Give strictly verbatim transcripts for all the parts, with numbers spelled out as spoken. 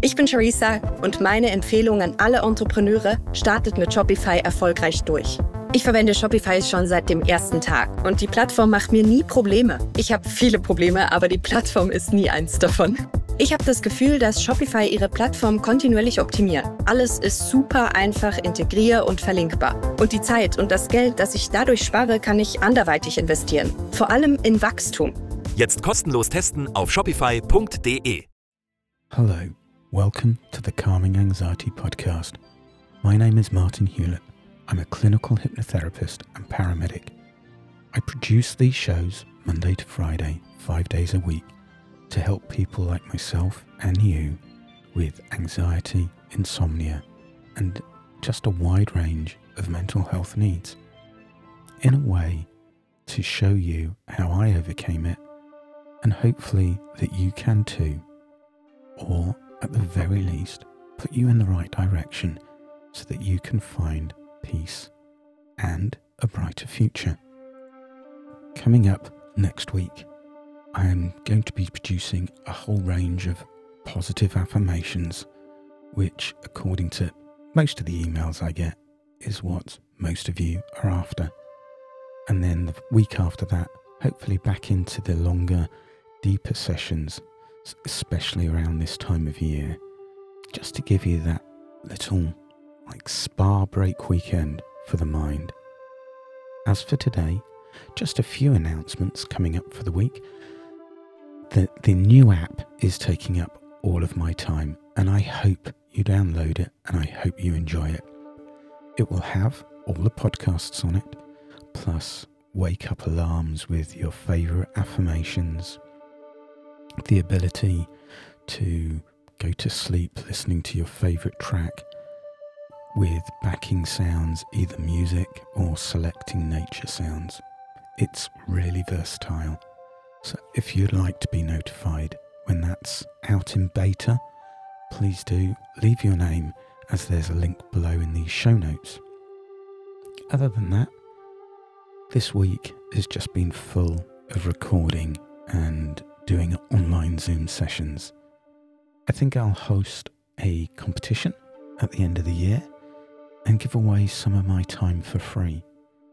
Ich bin Charissa und meine Empfehlung an alle Entrepreneure: startet mit Shopify erfolgreich durch. Ich verwende Shopify schon seit dem ersten Tag und die Plattform macht mir nie Probleme. Ich habe viele Probleme, aber die Plattform ist nie eins davon. Ich habe das Gefühl, dass Shopify ihre Plattform kontinuierlich optimiert. Alles ist super einfach integrier- und verlinkbar. Und die Zeit und das Geld, das ich dadurch spare, kann ich anderweitig investieren. Vor allem in Wachstum. Jetzt kostenlos testen auf shopify punkt de. Hello, welcome to the Calming Anxiety Podcast. My name is Martin Hewlett. I'm a clinical hypnotherapist and paramedic. I produce these shows Monday to Friday, five days a week, to help people like myself and you with anxiety, insomnia, and just a wide range of mental health needs. In a way, to show you how I overcame it, and hopefully that you can too. Or, at the very least, put you in the right direction so that you can find peace and a brighter future. Coming up next week, I am going to be producing a whole range of positive affirmations, which, according to most of the emails I get, is what most of you are after. And then the week after that, hopefully back into the longer, deeper sessions, especially around this time of year, just to give you that little like spa break weekend for the mind. As for today, just a few announcements coming up for the week. The, the new app is taking up all of my time, and I hope you download it and I hope you enjoy it. It will have all the podcasts on it, plus wake up alarms with your favourite affirmations, the ability to go to sleep listening to your favourite track with backing sounds, either music or selecting nature sounds. It's really versatile. So if you'd like to be notified when that's out in beta, please do leave your name, as there's a link below in these show notes. Other than that, this week has just been full of recording and doing online Zoom sessions. I think I'll host a competition at the end of the year and give away some of my time for free.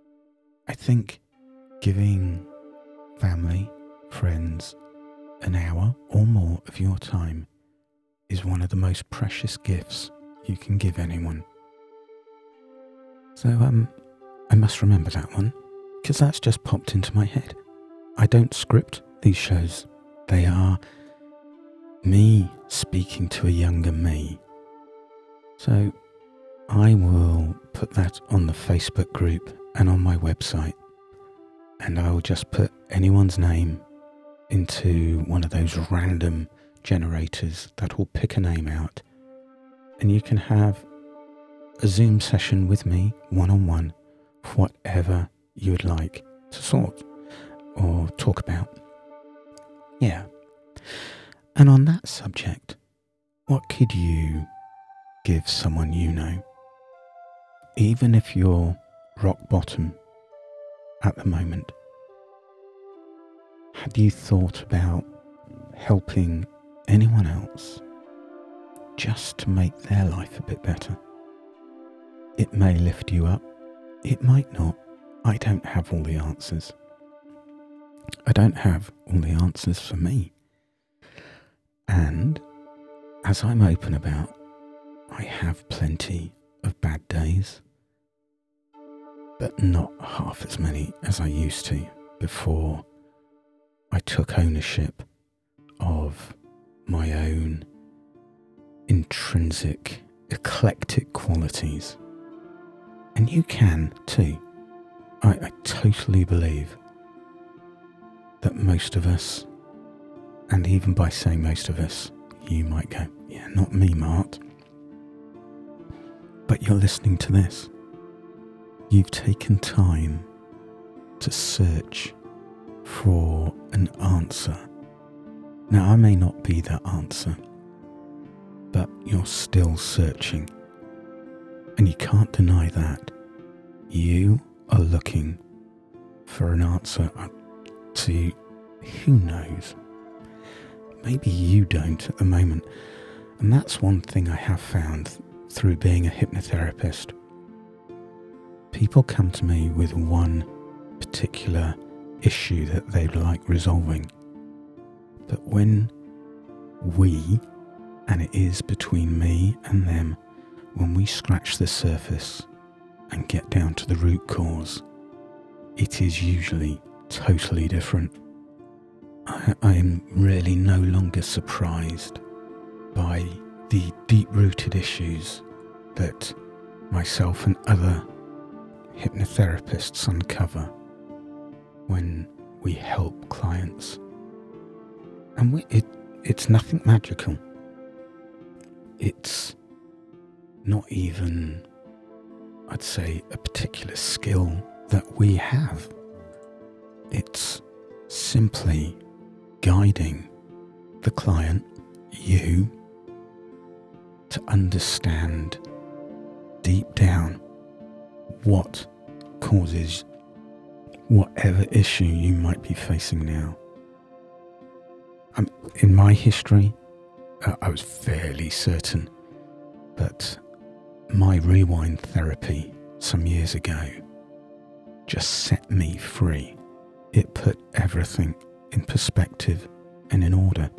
I think giving family, friends, an hour or more of your time is one of the most precious gifts you can give anyone. So um, I must remember that one, because that's just popped into my head. I don't script these shows. They are me speaking to a younger me. So I will put that on the Facebook group and on my website, and I will just put anyone's name into one of those random generators that will pick a name out, and you can have a Zoom session with me one-on-one for whatever you would like to sort or talk about. Yeah. And on that subject, what could you give someone you know? Even if you're rock bottom at the moment, had you thought about helping anyone else just to make their life a bit better? It may lift you up, it might not. I don't have all the answers. I don't have all the answers for me. And as I'm open about, I have plenty of bad days, but not half as many as I used to before I took ownership of my own intrinsic, eclectic qualities. And you can too. I, I totally believe that most of us, and even by saying most of us, you might go, yeah, not me, Mart. But you're listening to this. You've taken time to search for an answer. Now, I may not be that answer, but you're still searching. And you can't deny that. You are looking for an answer to who knows. Maybe you don't at the moment, And that's one thing I have found through being a hypnotherapist. People come to me with one particular issue that they'd like resolving. But when we, and it is between me and them, when we scratch the surface and get down to the root cause, it is usually totally different. I, I am really no longer surprised by the deep-rooted issues that myself and other hypnotherapists uncover when we help clients. And we, it, it's nothing magical. It's not even, I'd say, a particular skill that we have. It's simply guiding the client, you, to understand deep down what causes whatever issue you might be facing now. Um, in my history, uh, I was fairly certain that my rewind therapy some years ago just set me free. It put everything in perspective and in order.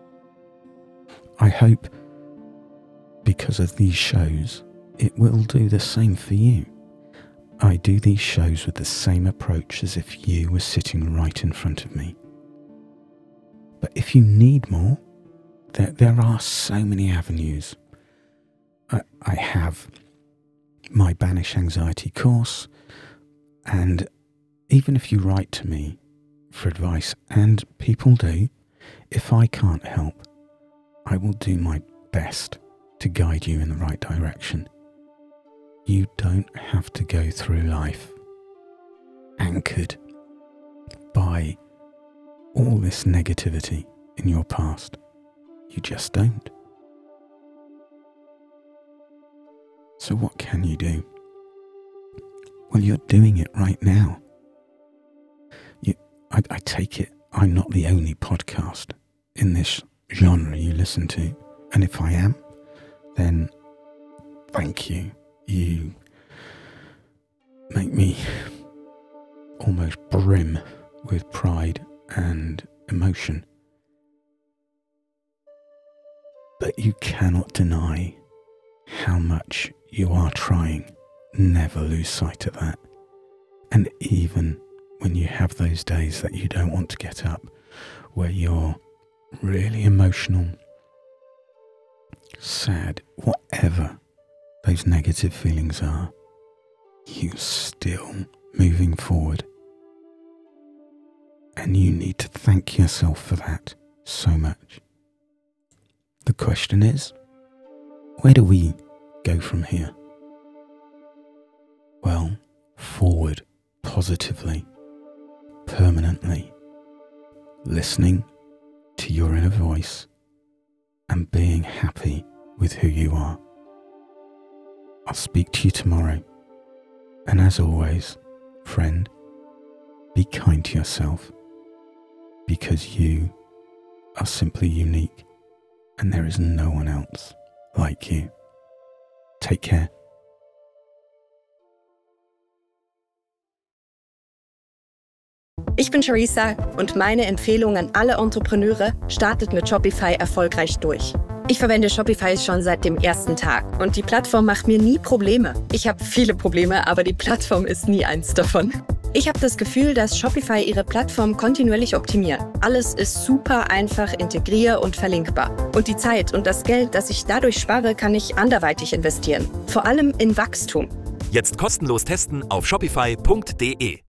I hope because of these shows, it will do the same for you. I do these shows with the same approach as if you were sitting right in front of me. But if you need more, there, there are so many avenues. I, I have my Banish Anxiety course, and even if you write to me for advice, and people do, if I can't help, I will do my best to guide you in the right direction. You don't have to go through life anchored by all this negativity in your past. You just don't. So what can you do? Well, you're doing it right now. You, I, I take it I'm not the only podcast in this genre you listen to. And if I am, then thank you. You make me almost brim with pride and emotion. But you cannot deny how much you are trying. Never lose sight of that. And even when you have those days that you don't want to get up, where you're really emotional, sad, whatever those negative feelings are, you're still moving forward. And you need to thank yourself for that so much. The question is, where do we go from here? Well, forward, positively, permanently, listening to your inner voice and being happy with who you are. I'll speak to you tomorrow. And as always, friend, be kind to yourself, because you are simply unique and there is no one else like you. Take care. Ich bin Charissa und meine Empfehlung an alle Entrepreneure: startet mit Shopify erfolgreich durch. Ich verwende Shopify schon seit dem ersten Tag und die Plattform macht mir nie Probleme. Ich habe viele Probleme, aber die Plattform ist nie eins davon. Ich habe das Gefühl, dass Shopify ihre Plattform kontinuierlich optimiert. Alles ist super einfach integrier- und verlinkbar. Und die Zeit und das Geld, das ich dadurch spare, kann ich anderweitig investieren. Vor allem in Wachstum. Jetzt kostenlos testen auf shopify punkt de.